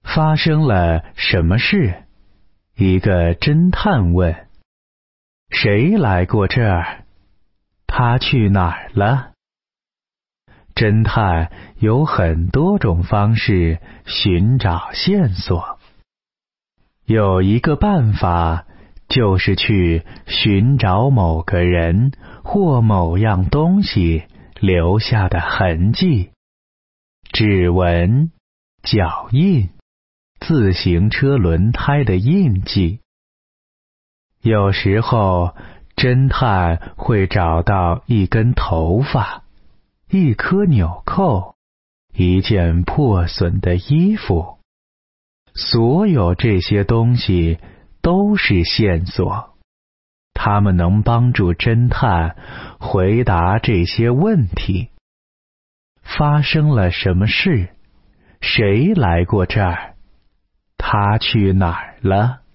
发生了什么事？一个侦探问。谁来过这儿？他去哪儿了？侦探有很多种方式寻找线索。有一个办法，就是去寻找某个人或某样东西留下的痕迹，指纹、脚印、自行车轮胎的印记。有时候，侦探会找到一根头发，一颗纽扣，一件破损的衣服。所有这些东西都是线索，它们能帮助侦探回答这些问题。发生了什么事？谁来过这儿？他去哪儿了？